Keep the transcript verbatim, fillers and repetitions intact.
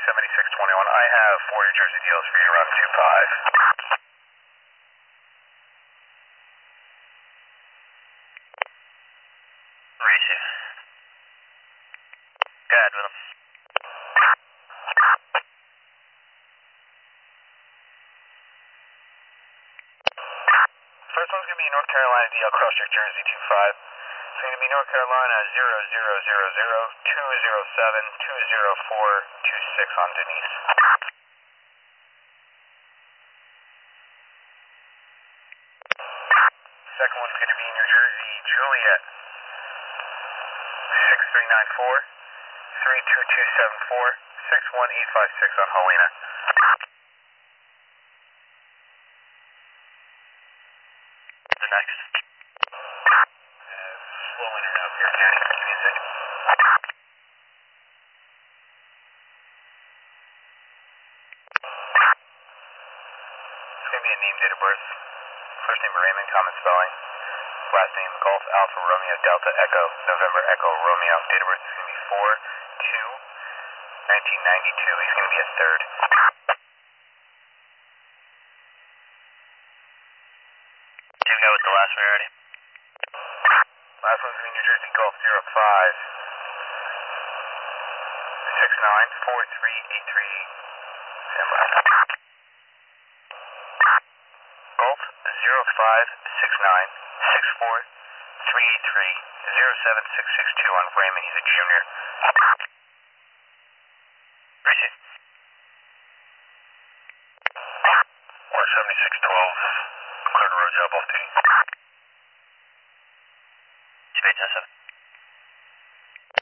seventy-six twenty-one. I have four New Jersey deals for you around two five. Receive. Go ahead with them. First one's going to be North Carolina D L Cross-Check Jersey two five. It's going to be North Carolina zero zero zero zero two zero seven two zero four two six on Denise. Second one's going to be New Jersey Juliet six three nine four three two two seven four six one eight five six on Helena. The next. Uh, slowing her up here, Kenny. Give me a second. It's going to be a name, date of birth. First name Raymond, common spelling. Last name Golf Alpha Romeo Delta Echo November Echo Romeo. Date of birth is going to be four two nineteen ninety-two. He's going to be a third. You go with the last one already. Last one's going to be New Jersey Golf zero five six nine four three eight three. Stand by. Golf zero five six nine six four three eight three zero seven six six two on Raymond. He's a junior. Receive. one seventy-six twelve. Clear the road job off duty. Space S seven.